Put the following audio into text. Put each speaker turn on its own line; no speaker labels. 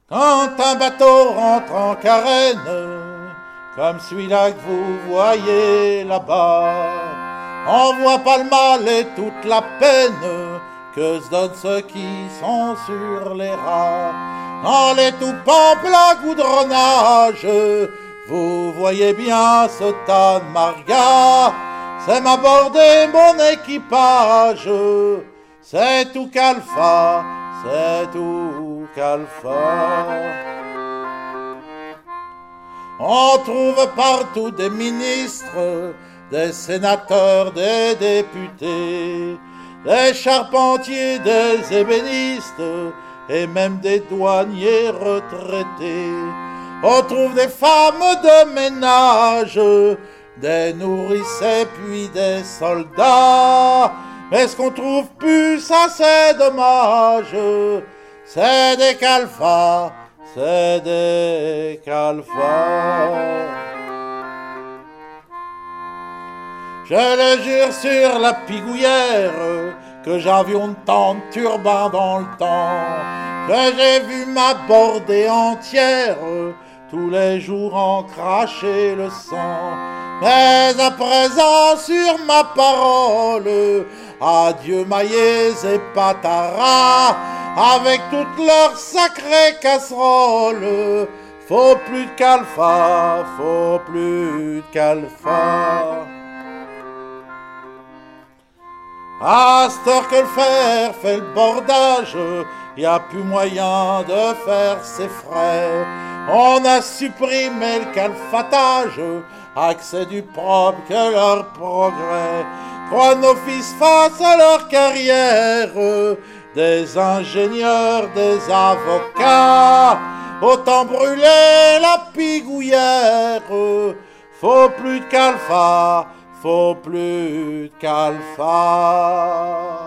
Quand un bateau rentre en carène, comme celui-là que vous voyez là-bas, on voit pas le mal et toute la peine que se donnent ceux qui sont sur les rails. Dans les tout en plein goudronnage, vous voyez bien ce tas de margas, c'est m'aborder mon équipage, c'est tout qu'Alpha, c'est tout qu'Alpha. On trouve partout des ministres, des sénateurs, des députés, des charpentiers, des ébénistes et même des douaniers retraités. On trouve des femmes de ménage, des nourrices puis des soldats. Mais ce qu'on trouve plus, ça c'est dommage, c'est des calfas, c'est des calfas. Je le jure sur la pigouillère que j'avions tant de turbans dans le temps, que j'ai vu m'aborder entière, tous les jours en cracher le sang. Mais à présent sur ma parole, adieu maillets et pataras, avec toutes leurs sacrées casseroles, faut plus de calfa, faut plus de calfa. À cette heure que le fer fait le bordage, y a plus moyen de faire ses frais. On a supprimé le calfatage, accès du propre que leur progrès. Croient nos fils face à leur carrière, des ingénieurs, des avocats, autant brûler la pigouillère. Faut plus de calfa, faut plus de calfa.